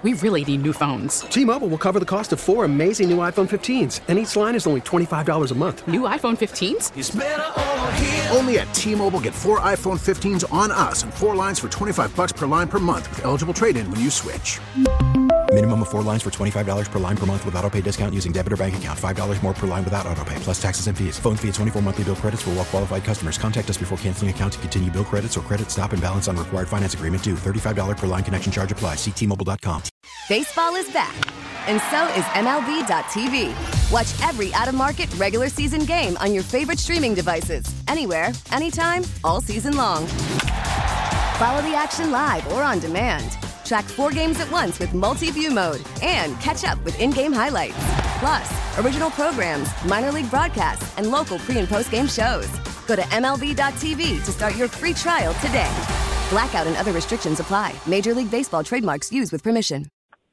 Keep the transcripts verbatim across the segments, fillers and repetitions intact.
We really need new phones. T-Mobile will cover the cost of four amazing new iPhone fifteens, and each line is only twenty-five dollars a month. New iPhone fifteens? It's better over here. Only at T-Mobile, get four iPhone fifteens on us and four lines for twenty-five dollars per line per month with eligible trade-in when you switch. Minimum of four lines for twenty-five dollars per line per month with autopay discount using debit or bank account. five dollars more per line without autopay, plus taxes and fees. Phone fee at twenty-four monthly bill credits for well-qualified customers. Contact us before canceling account to continue bill credits or credit stop and balance on required finance agreement due. thirty-five dollars per line connection charge applies. See T Mobile dot com. Baseball is back, and so is M L B dot T V. Watch every out-of-market regular season game on your favorite streaming devices. Anywhere, anytime, all season long. Follow the action live or on demand. Track four games at once with multi-view mode and catch up with in-game highlights. Plus, original programs, minor league broadcasts, and local pre- and post-game shows. Go to M L B dot T V to start your free trial today. Blackout and other restrictions apply. Major League Baseball trademarks used with permission.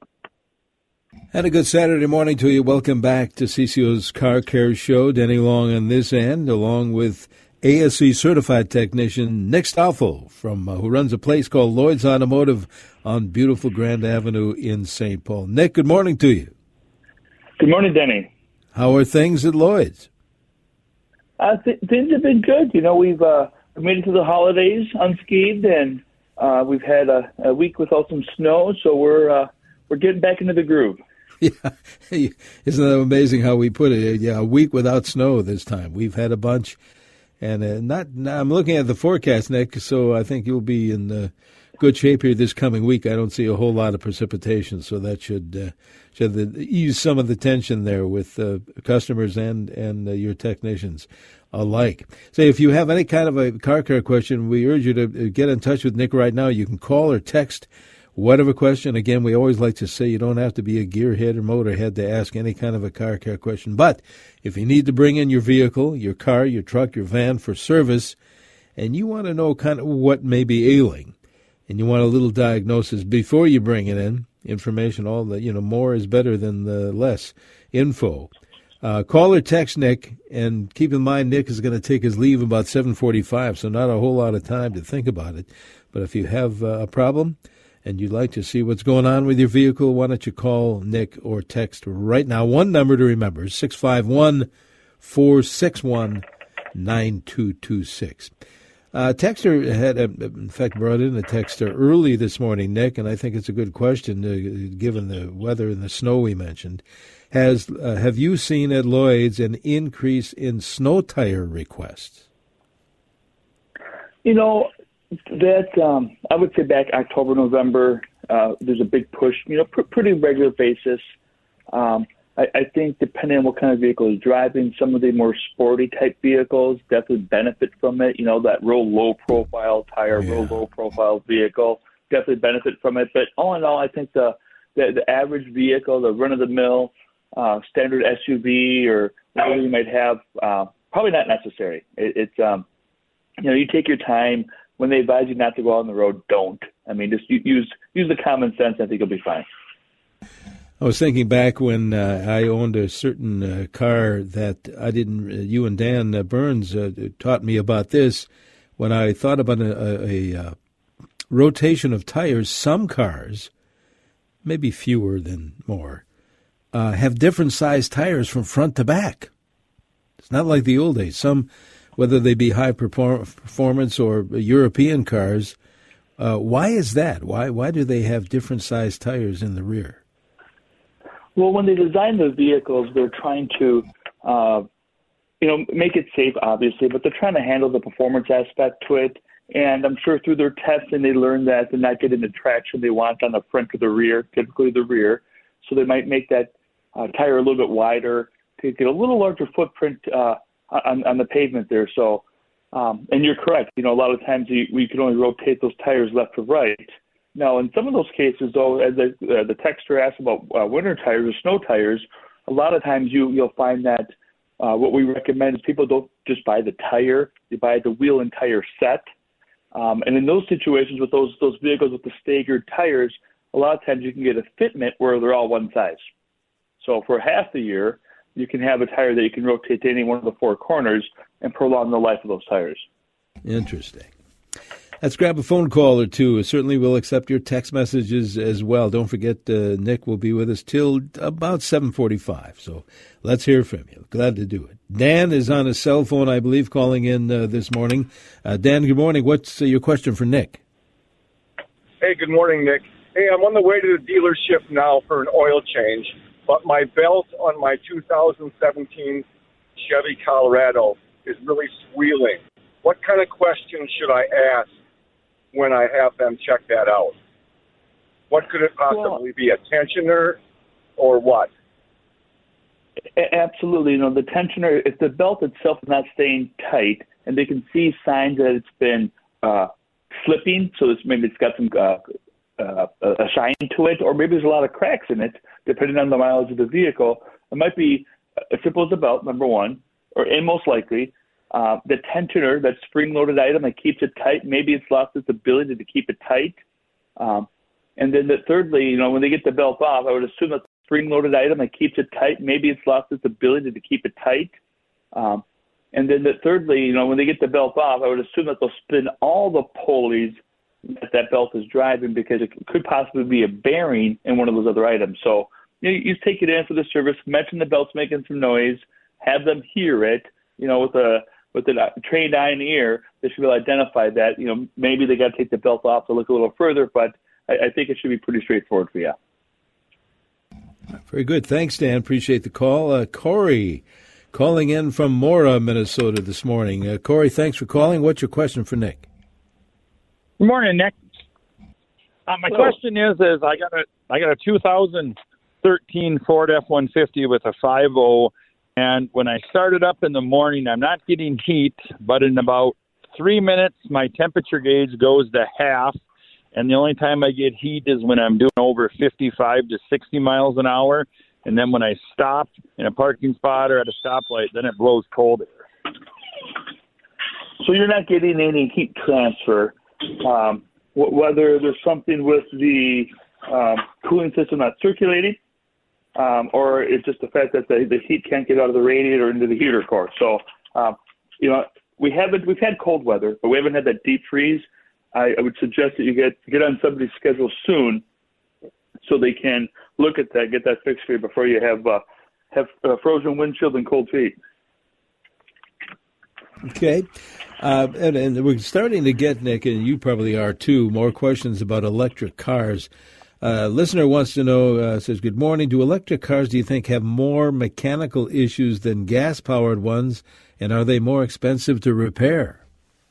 And a good Saturday morning to you. Welcome back to C C O's Car Care Show. Denny Long on this end, along with A S E certified technician Nick Stoffel, from uh, who runs a place called Lloyd's Automotive on beautiful Grand Avenue in Saint Paul. Nick, good morning to you. Good morning, Denny. How are things at Lloyd's? Uh, th- things have been good. You know, we've uh, made it to the holidays unscathed, and uh, we've had a, a week without some snow, so we're uh, we're getting back into the groove. Yeah, isn't that amazing how we put it? Yeah, a week without snow this time. We've had a bunch, and uh, not. I'm looking at the forecast, Nick. So I think you'll be in uh, good shape here this coming week. I don't see a whole lot of precipitation, so that should uh, should ease some of the tension there with uh, customers and and uh, your technicians alike. So if you have any kind of a car care question, we urge you to get in touch with Nick right now. You can call or text. Whatever question, again, we always like to say you don't have to be a gearhead or motorhead to ask any kind of a car care question. But if you need to bring in your vehicle, your car, your truck, your van for service, and you want to know kind of what may be ailing, and you want a little diagnosis before you bring it in, information, all the, you know, more is better than the less info. Uh, call or text Nick, and keep in mind Nick is going to take his leave about seven forty-five, so not a whole lot of time to think about it. But if you have uh, a problem, and you'd like to see what's going on with your vehicle, why don't you call Nick or text right now? One number to remember is six five one, four six one, nine two two six. Uh, texter had, uh, in fact, brought in a texter early this morning, Nick, and I think it's a good question, uh, given the weather and the snow we mentioned. Has uh, have you seen at Lloyd's an increase in snow tire requests? You know, That um, I would say back October, November, uh, there's a big push, you know, pr- pretty regular basis. Um, I, I think depending on what kind of vehicle you're driving, some of the more sporty type vehicles definitely benefit from it. You know, that real low profile tire, yeah. real low profile vehicle definitely benefit from it. But all in all, I think the the, the average vehicle, the run of the mill, uh, standard S U V or whatever you might have, uh, probably not necessary. It, it's um, you know, you take your time. When they advise you not to go out on the road, don't. I mean, just use use the common sense. I think you'll be fine. I was thinking back when uh, I owned a certain uh, car that I didn't. Uh, you and Dan uh, Burns uh, taught me about this. When I thought about a, a, a uh, rotation of tires, some cars, maybe fewer than more, uh, have different size tires from front to back. It's not like the old days. Some, whether they be high performance or European cars, uh, why is that? Why why do they have different size tires in the rear? Well, when they design the vehicles, they're trying to, uh, you know, make it safe, obviously, but they're trying to handle the performance aspect to it. And I'm sure through their testing, they learned that they're not getting the traction they want on the front or the rear, typically the rear. So they might make that uh, tire a little bit wider to get a little larger footprint uh, on, on the pavement there. So, um, and you're correct. You know, a lot of times you, we can only rotate those tires left to right. Now, in some of those cases, though, as the, uh, the texter asked about uh, winter tires or snow tires, a lot of times you, you'll find that uh, what we recommend is people don't just buy the tire, they buy the wheel and tire set. Um, and in those situations with those those vehicles with the staggered tires, a lot of times you can get a fitment where they're all one size. So for half the year, you can have a tire that you can rotate to any one of the four corners and prolong the life of those tires. Interesting. Let's grab a phone call or two. Certainly we'll accept your text messages as well. Don't forget, uh, Nick will be with us till about seven forty-five. So let's hear from you. Glad to do it. Dan is on his cell phone, I believe, calling in uh, this morning. Uh, Dan, good morning. What's uh, your question for Nick? Hey, good morning, Nick. Hey, I'm on the way to the dealership now for an oil change, but my belt on my two thousand seventeen Chevy Colorado is really squealing. What kind of questions should I ask when I have them check that out? What could it possibly well, be, a tensioner or what? Absolutely. You know, the tensioner, if the belt itself is not staying tight and they can see signs that it's been uh, slipping, so it's, maybe it's got some uh, uh, a shine to it, or maybe there's a lot of cracks in it, depending on the mileage of the vehicle. It might be as simple as a belt, number one, or and most likely, uh, the tensioner, that spring-loaded item that keeps it tight, maybe it's lost its ability to keep it tight. Um, and then the, thirdly, you know, when they get the belt off, I would assume that the spring-loaded item that keeps it tight, maybe it's lost its ability to keep it tight. Um, and then the, thirdly, you know, when they get the belt off, I would assume that they'll spin all the pulleys that that belt is driving, because it could possibly be a bearing in one of those other items. So you, you take it in for the service, mention the belt's making some noise, have them hear it, you know, with a with a trained eye and ear, they should be able to identify that. You know, maybe they got to take the belt off to look a little further, but I, I think it should be pretty straightforward for you. Very good. Thanks, Dan. Appreciate the call. Uh, Corey, calling in from Mora, Minnesota this morning. Uh, Corey, thanks for calling. What's your question for Nick? Good morning, Nick. Uh, my Hello. question is, is I got a I got a two thousand thirteen Ford F one fifty with a five point oh, and when I start it up in the morning, I'm not getting heat, but in about three minutes, my temperature gauge goes to half, and the only time I get heat is when I'm doing over fifty-five to sixty miles an hour, and then when I stop in a parking spot or at a stoplight, then it blows cold air. So you're not getting any heat transfer. Um, w- whether there's something with the um, cooling system not circulating, um, or it's just the fact that the, the heat can't get out of the radiator into the heater core. So, um, you know, we haven't we've had cold weather, but we haven't had that deep freeze. I, I would suggest that you get get on somebody's schedule soon, so they can look at that, get that fixed for you before you have uh, have uh, frozen windshield and cold feet. Okay. Uh, and, and we're starting to get, Nick, and you probably are too, more questions about electric cars. Uh, listener wants to know, uh, says, good morning, do electric cars, do you think, have more mechanical issues than gas-powered ones, and are they more expensive to repair?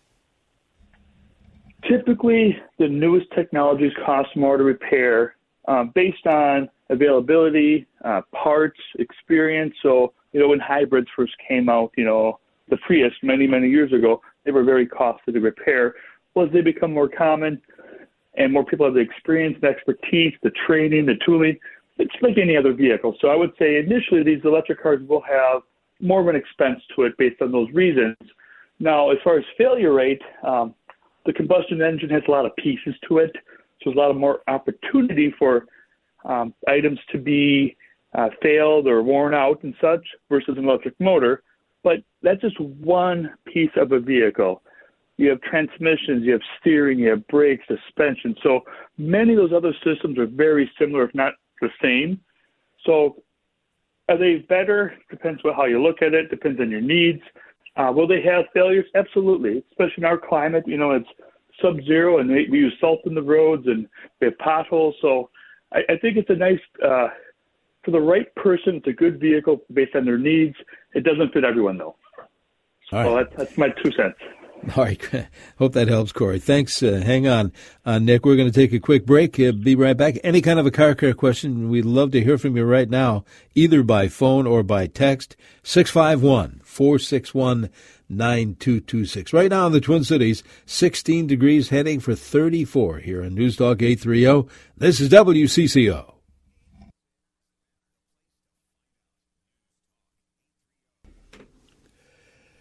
Typically, the newest technologies cost more to repair um, based on availability, uh, parts, experience. So, you know, when hybrids first came out, you know, the Prius many, many years ago, they were very costly to repair. Well, as they become more common and more people have the experience, the expertise, the training, the tooling, it's like any other vehicle. So I would say initially these electric cars will have more of an expense to it based on those reasons. Now, as far as failure rate, um, the combustion engine has a lot of pieces to it, so there's a lot of more opportunity for um, items to be uh, failed or worn out and such versus an electric motor. But that's just one piece of a vehicle. You have transmissions, you have steering, you have brakes, suspension. So many of those other systems are very similar, if not the same. So are they better? Depends on how you look at it. Depends on your needs. Uh, will they have failures? Absolutely, especially in our climate. You know, it's sub-zero, and we use salt in the roads, and we have potholes. So I, I think it's a nice uh, – for the right person, it's a good vehicle based on their needs. It doesn't fit everyone, though. All right. So that's, that's my two cents. All right. Hope that helps, Corey. Thanks. Uh, hang on, uh, Nick. We're going to take a quick break. Uh, be right back. Any kind of a car care question, we'd love to hear from you right now, either by phone or by text. six five one, four six one, nine two two six. Right now in the Twin Cities, sixteen degrees, heading for thirty-four here on News Talk eight thirty. This is W C C O.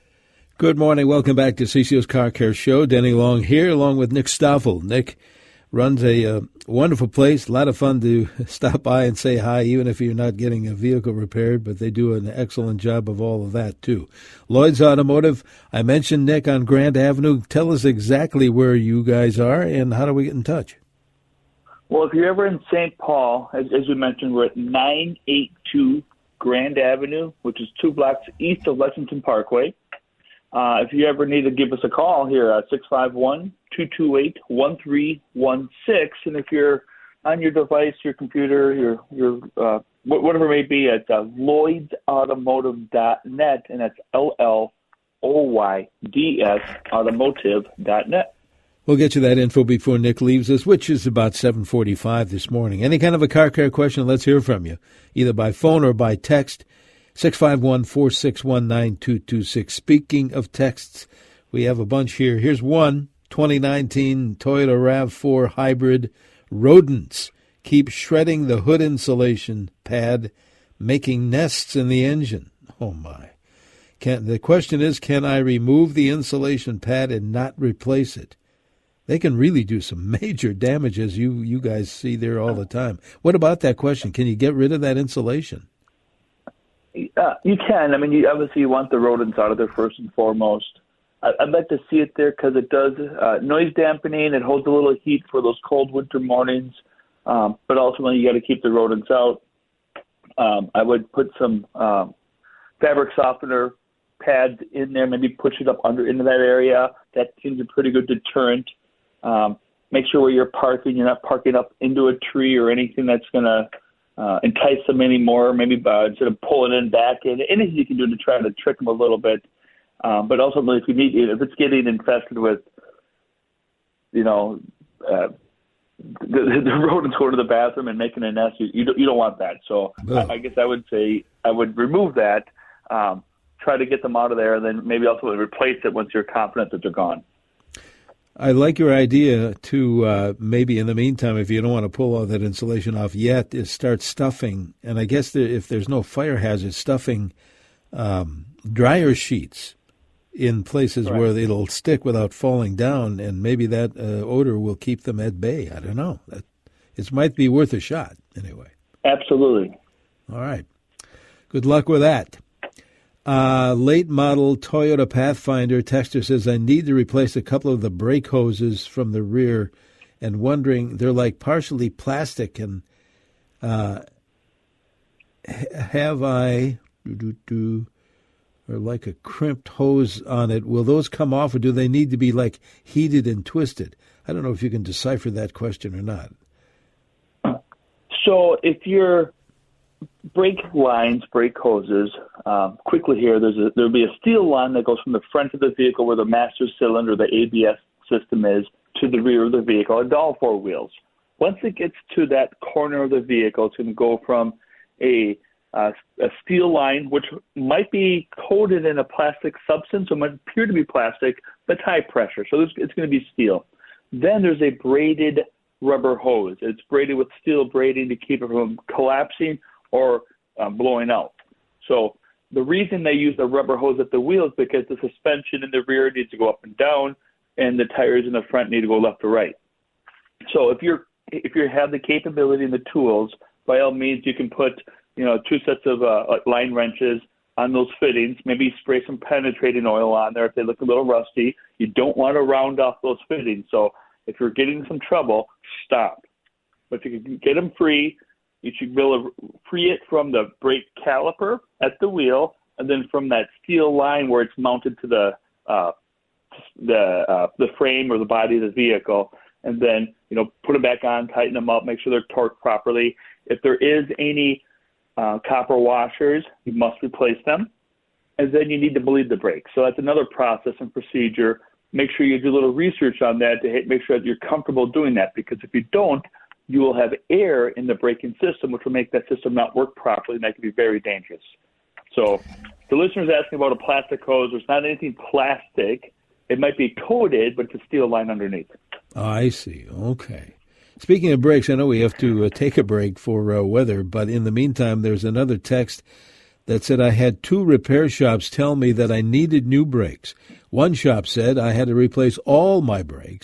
Good morning. Welcome back to C C O's Car Care Show. Denny Long here, along with Nick Stoffel. Nick runs a uh, wonderful place. A lot of fun to stop by and say hi, even if you're not getting a vehicle repaired, but they do an excellent job of all of that, too. Lloyd's Automotive, I mentioned, Nick, on Grant Avenue. Tell us exactly where you guys are and how do we get in touch? Well, if you're ever in Saint Paul, as, as we mentioned, we're at nine eighty-two Grand Avenue, which is two blocks east of Lexington Parkway. Uh, if you ever need to give us a call here at six five one, two two eight, one three one six. And if you're on your device, your computer, your your uh, whatever it may be, at uh, lloyds automotive dot net, and that's L L O Y D S automotive dot net. We'll get you that info before Nick leaves us, which is about seven forty-five this morning. Any kind of a car care question, let's hear from you, either by phone or by text, six five one, four six one, nine two two six. Speaking of texts, we have a bunch here. Here's one, twenty nineteen Toyota RAV four Hybrid. Rodents keep shredding the hood insulation pad, making nests in the engine. Oh, my. Can, the question is, can I remove the insulation pad and not replace it? They can really do some major damage, as you, you guys see there all the time. What about that question? Can you get rid of that insulation? Uh, you can. I mean, you, obviously you want the rodents out of there first and foremost. I, I'd like to see it there because it does uh, noise dampening. It holds a little heat for those cold winter mornings. Um, but ultimately, you got to keep the rodents out. Um, I would put some um, fabric softener pads in there, maybe push it up under into that area. That seems a pretty good deterrent. Um, make sure where you're parking, you're not parking up into a tree or anything that's going to uh, entice them anymore. Maybe uh, instead of pulling in back in, anything you can do to try to trick them a little bit. Um, but ultimately, if you need, if it's getting infested with, you know, uh, the, the rodents going to the bathroom and making a nest, you, you, don't, you don't want that. So oh. I, I guess I would say I would remove that, um, try to get them out of there, and then maybe also replace it once you're confident that they're gone. I like your idea to uh, maybe in the meantime, if you don't want to pull all that insulation off yet, is start stuffing. And I guess there, if there's no fire hazard, stuffing um, dryer sheets in places Correct. where it'll stick without falling down, and maybe that uh, odor will keep them at bay. I don't know. That, it might be worth a shot anyway. Absolutely. All right. Good luck with that. Uh, late model Toyota Pathfinder texter says, I need to replace a couple of the brake hoses from the rear and wondering, they're like partially plastic, and uh, have I, doo-doo-doo, or like a crimped hose on it, will those come off, or do they need to be like heated and twisted? I don't know if you can decipher that question or not. So if you're brake lines, brake hoses, um, quickly here, there's a, there'll be a steel line that goes from the front of the vehicle where the master cylinder, the A B S system is, to the rear of the vehicle, and all four wheels. Once it gets to that corner of the vehicle, it's going to go from a, uh, a steel line, which might be coated in a plastic substance, or might appear to be plastic, but high pressure. So it's going to be steel. Then there's a braided rubber hose. It's braided with steel braiding to keep it from collapsing or um, blowing out. So the reason they use the rubber hose at the wheels is because the suspension in the rear needs to go up and down, and the tires in the front need to go left or right. So if you're if you have the capability and the tools, by all means, you can put you know two sets of uh, line wrenches on those fittings. Maybe spray some penetrating oil on there if they look a little rusty. You don't want to round off those fittings. So if you're getting some trouble, stop. But if you can get them free, you should be able to free it from the brake caliper at the wheel, and then from that steel line where it's mounted to the uh, the uh, the frame or the body of the vehicle, and then you know put them back on, tighten them up, make sure they're torqued properly. If there is any uh, copper washers, you must replace them, and then you need to bleed the brakes. So that's another process and procedure. Make sure you do a little research on that to make sure that you're comfortable doing that, because if you don't, you will have air in the braking system, which will make that system not work properly, and that can be very dangerous. So the listener's asking about a plastic hose. There's not anything plastic. It might be coated, but it's a steel line underneath. Oh, I see. Okay. Speaking of brakes, I know we have to uh, take a break for uh, weather, but in the meantime, there's another text that said I had two repair shops tell me that I needed new brakes. One shop said I had to replace all my brakes.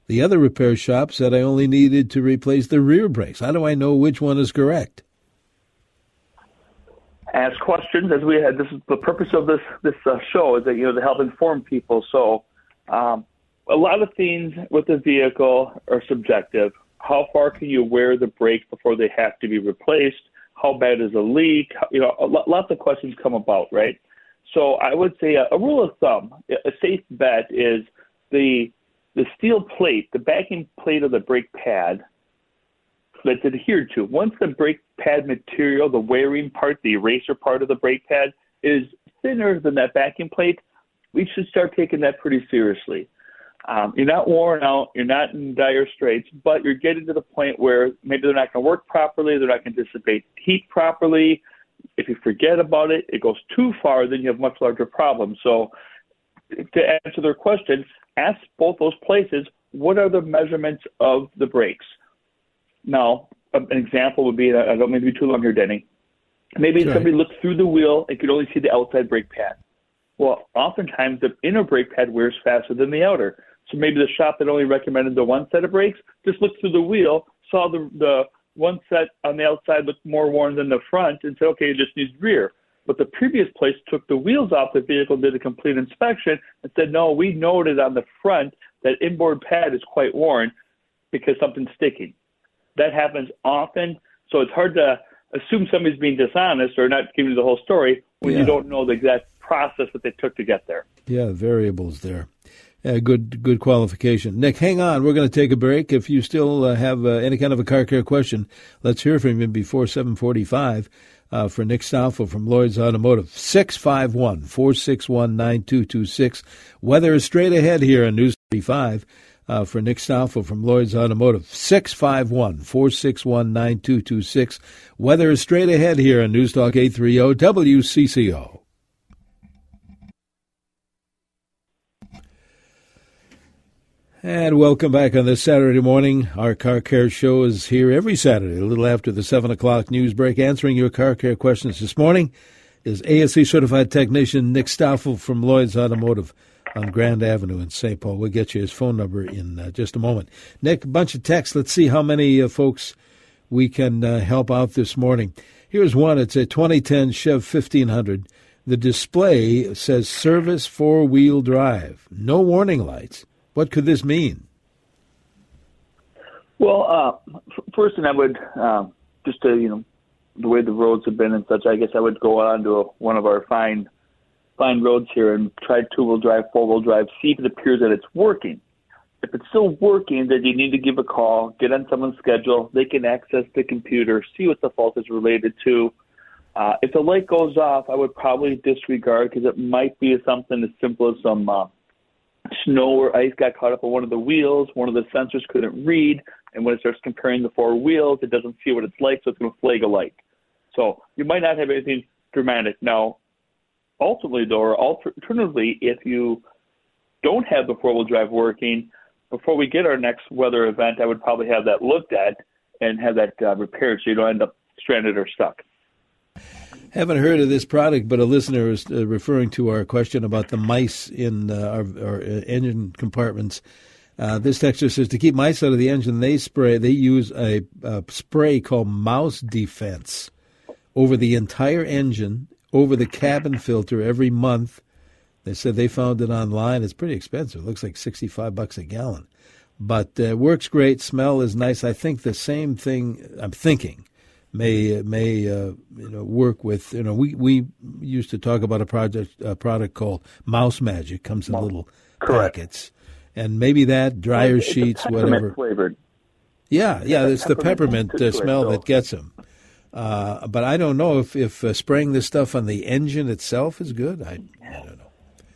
The other repair shop said I only needed to replace the rear brakes. How do I know which one is correct? Ask questions. As we had, this is the purpose of this this uh, show is that you know to help inform people. So, um, a lot of things with the vehicle are subjective. How far can you wear the brakes before they have to be replaced? How bad is a leak? You know, lots of questions come about, right? So I would say a, a rule of thumb, a safe bet is the the steel plate, the backing plate of the brake pad that's adhered to. Once the brake pad material, the wearing part, the eraser part of the brake pad is thinner than that backing plate, we should start taking that pretty seriously. Um, you're not worn out, you're not in dire straits, but you're getting to the point where maybe they're not going to work properly, they're not going to dissipate heat properly. If you forget about it, it goes too far, then you have much larger problems. So to answer their question, ask both those places, what are the measurements of the brakes? Now, an example would be, I don't mean to be too long here, Denny. Maybe sure. Somebody looked through the wheel and could only see the outside brake pad. Well, oftentimes the inner brake pad wears faster than the outer. So maybe the shop that only recommended the one set of brakes just looked through the wheel, saw the the one set on the outside looked more worn than the front, and said, okay, it just needs rear. But the previous place took the wheels off the vehicle, did a complete inspection, and said, no, we noted on the front that inboard pad is quite worn because something's sticking. That happens often, so it's hard to assume somebody's being dishonest or not giving you the whole story when yeah. you don't know the exact process that they took to get there. Yeah, variables there. Uh, good good qualification. Nick, hang on. We're going to take a break. If you still uh, have uh, any kind of a car care question, let's hear from you before seven forty-five uh, for Nick Stoffel from Lloyd's Automotive. six five one, four six one, nine two two six. Weather is straight ahead here on News thirty-five uh, for Nick Stoffel from Lloyd's Automotive. six five one, four six one, nine two two six. Weather is straight ahead here on News Talk eight thirty W C C O. And welcome back on this Saturday morning. Our Car Care Show is here every Saturday, a little after the seven o'clock news break. Answering your car care questions this morning is A S E-certified technician Nick Stoffel from Lloyd's Automotive on Grand Avenue in Saint Paul. We'll get you his phone number in uh, just a moment. Nick, a bunch of texts. Let's see how many uh, folks we can uh, help out this morning. Here's one. It's a twenty ten Chev fifteen hundred. The display says service four-wheel drive. No warning lights. What could this mean? Well, uh, f- first thing I would, uh, just to, you know, the way the roads have been and such, I guess I would go on to a, one of our fine fine roads here and try two-wheel drive, four-wheel drive, see if it appears that it's working. If it's still working, then you need to give a call, get on someone's schedule. They can access the computer, see what the fault is related to. Uh, if the light goes off, I would probably disregard because it might be something as simple as some uh, snow or ice got caught up on one of the wheels, one of the sensors couldn't read, and when it starts comparing the four wheels, it doesn't see what it's like, so it's going to flag a light. So you might not have anything dramatic. Now, ultimately, though, or alternatively, if you don't have the four-wheel drive working, before we get our next weather event, I would probably have that looked at and have that uh, repaired so you don't end up stranded or stuck. Haven't heard of this product, but a listener is uh, referring to our question about the mice in uh, our, our uh, engine compartments. Uh, this texter says to keep mice out of the engine, they spray. They use a, a spray called Mouse Defense over the entire engine, over the cabin filter every month. They said they found it online. It's pretty expensive. It looks like sixty-five bucks a gallon, but uh, works great. Smell is nice. I think the same thing. I'm thinking. may may uh, you know work with you know we, we used to talk about a project a product called Mouse Magic, comes in little Correct. packets, and maybe that dryer it's sheets peppermint whatever flavored. Yeah, yeah, it's the peppermint uh, smell so. that gets them. Uh, but I don't know if if uh, spraying this stuff on the engine itself is good. I, I don't know.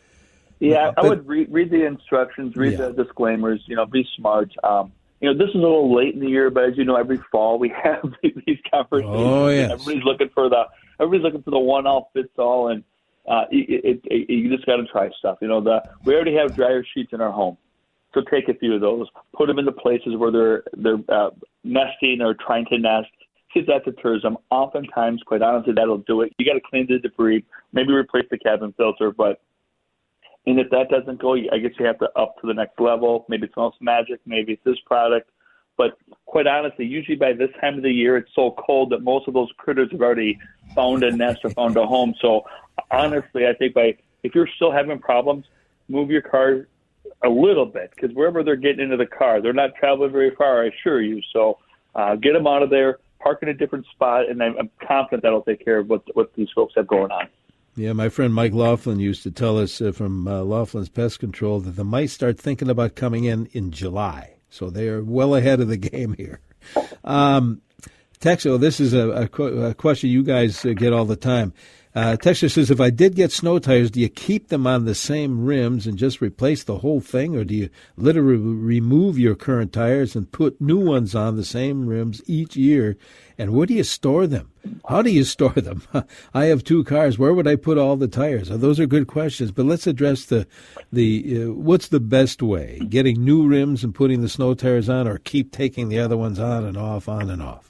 Yeah, but, I would read, read the instructions, read yeah. the disclaimers. You know, be smart. Um, You know, this is a little late in the year, but as you know, every fall we have these conversations. Oh, yes. Everybody's looking for the everybody's looking for the one all fits all, and uh, it, it, it, you just got to try stuff. You know, the we already have dryer sheets in our home, so take a few of those, put them into places where they're they're uh, nesting or trying to nest. See if that deters them. Oftentimes, quite honestly, that'll do it. You got to clean the debris, maybe replace the cabin filter, but And if that doesn't go, I guess you have to up to the next level. Maybe it's Most Magic, maybe it's this product. But quite honestly, usually by this time of the year, it's so cold that most of those critters have already found a nest or found a home. So honestly, I think by if you're still having problems, move your car a little bit, because wherever they're getting into the car, they're not traveling very far, I assure you. So uh, get them out of there, park in a different spot, and I'm, I'm confident that'll take care of what, what these folks have going on. Yeah, my friend Mike Laughlin used to tell us uh, from uh, Laughlin's Pest Control that the mice start thinking about coming in in July. So they are well ahead of the game here. Um, Texo, this is a, a, qu- a question you guys uh, get all the time. Uh, Texas says, if I did get snow tires, do you keep them on the same rims and just replace the whole thing, or do you literally remove your current tires and put new ones on the same rims each year? And where do you store them? How do you store them? I have two cars. Where would I put all the tires? Those are good questions, but let's address the the uh, what's the best way? Getting new rims and putting the snow tires on, or keep taking the other ones on and off, on and off?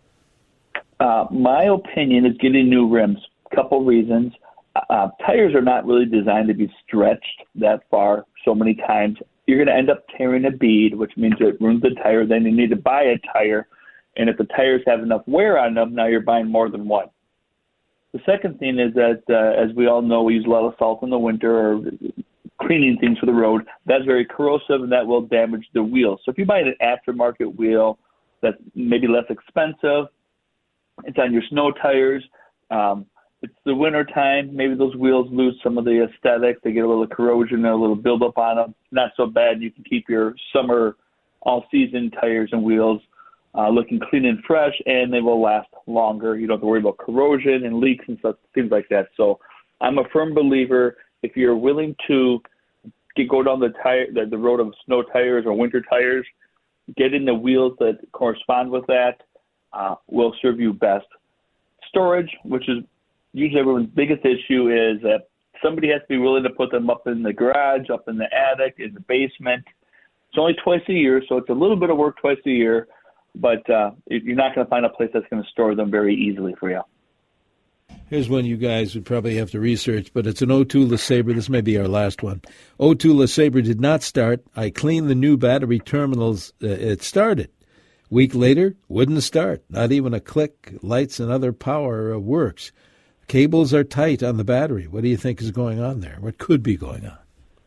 Uh, my opinion is getting new rims. Couple reasons. Uh, tires are not really designed to be stretched that far so many times. You're going to end up tearing a bead, which means it ruins the tire. Then you need to buy a tire. And if the tires have enough wear on them, now you're buying more than one. The second thing is that, uh, as we all know, we use a lot of salt in the winter or cleaning things for the road. That's very corrosive, and that will damage the wheel. So if you buy an aftermarket wheel that's maybe less expensive, it's on your snow tires, um, it's the winter time, maybe those wheels lose some of the aesthetic. They get a little corrosion and a little buildup on them. Not so bad. You can keep your summer, all-season tires and wheels uh, looking clean and fresh, and they will last longer. You don't have to worry about corrosion and leaks and stuff, things like that. So I'm a firm believer, if you're willing to get, go down the, tire, the, the road of snow tires or winter tires, getting the wheels that correspond with that uh, will serve you best. Storage, which is usually everyone's biggest issue, is that somebody has to be willing to put them up in the garage, up in the attic, in the basement. It's only twice a year, so it's a little bit of work twice a year, but uh, you're not going to find a place that's going to store them very easily for you. Here's one you guys would probably have to research, but it's an O two LeSabre. This may be our last one. O two LeSabre did not start. I cleaned the new battery terminals. Uh, it started. Week later, wouldn't start. Not even a click. Lights and other power uh, works. Cables are tight on the battery. What do you think is going on there? What could be going on?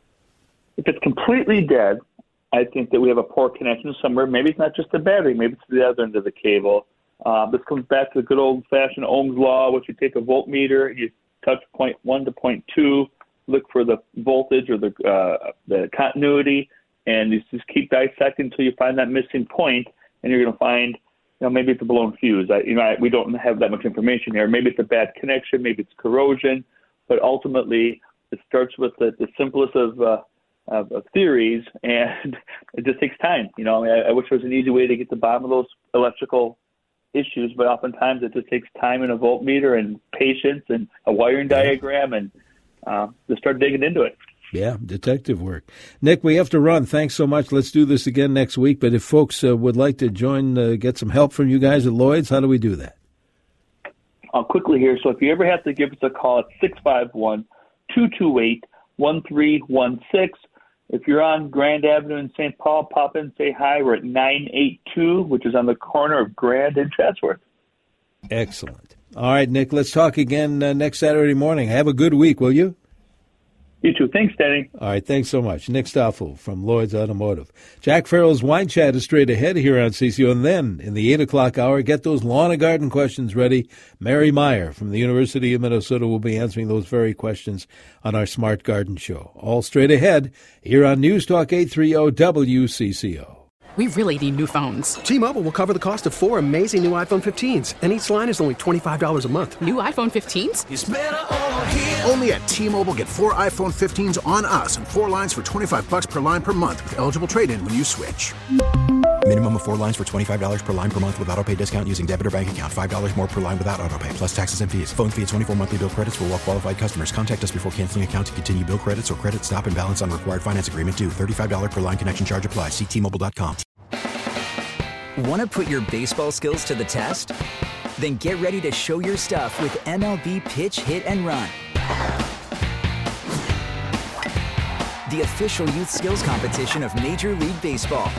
If it's completely dead, I think that we have a poor connection somewhere. Maybe it's not just the battery. Maybe it's the other end of the cable. Uh, this comes back to the good old-fashioned Ohm's Law, which you take a voltmeter, you touch point one to point two, look for the voltage or the uh, the continuity, and you just keep dissecting until you find that missing point, and you're going to find, you know, maybe it's a blown fuse. I, you know, I, we don't have that much information here. Maybe it's a bad connection. Maybe it's corrosion. But ultimately, it starts with the, the simplest of, uh, of, of theories, and it just takes time. You know, I, I wish there was an easy way to get to the bottom of those electrical issues, but oftentimes it just takes time and a voltmeter and patience and a wiring diagram, and uh, to start digging into it. Yeah, detective work. Nick, we have to run. Thanks so much. Let's do this again next week. But if folks uh, would like to join, uh, get some help from you guys at Lloyd's, how do we do that? I'll quickly here. So if you ever have to give us a call at six five one, two two eight, one three one six. If you're on Grand Avenue in Saint Paul, pop in, say hi. We're at nine eight two, which is on the corner of Grand and Chatsworth. Excellent. All right, Nick, let's talk again uh, next Saturday morning. Have a good week, will you? You too. Thanks, Danny. All right, thanks so much. Nick Stoffel from Lloyd's Automotive. Jack Farrell's Wine Chat is straight ahead here on C C O. And then, in the eight o'clock hour, get those lawn and garden questions ready. Mary Meyer from the University of Minnesota will be answering those very questions on our Smart Garden Show. All straight ahead here on News Talk eight thirty W C C O. We really need new phones. T-Mobile will cover the cost of four amazing new iPhone fifteens, and each line is only twenty-five dollars a month. New iPhone fifteens? It's better over here. Only at T-Mobile, get four iPhone fifteens on us and four lines for twenty-five bucks per line per month with eligible trade-in when you switch. Minimum of four lines for twenty-five dollars per line per month with autopay discount using debit or bank account. five dollars more per line without autopay, plus taxes and fees. Phone fee at twenty-four monthly bill credits for well-qualified customers. Contact us before canceling account to continue bill credits or credit stop and balance on required finance agreement due. thirty-five dollars per line connection charge applies. See T Mobile dot com. Want to put your baseball skills to the test? Then get ready to show your stuff with M L B Pitch, Hit, and Run. the official youth skills competition of Major League Baseball.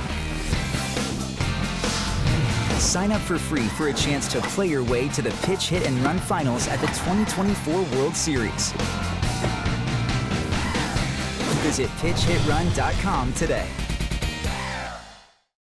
Sign up for free for a chance to play your way to the Pitch Hit and Run Finals at the twenty twenty-four World Series. Visit pitch hit run dot com today.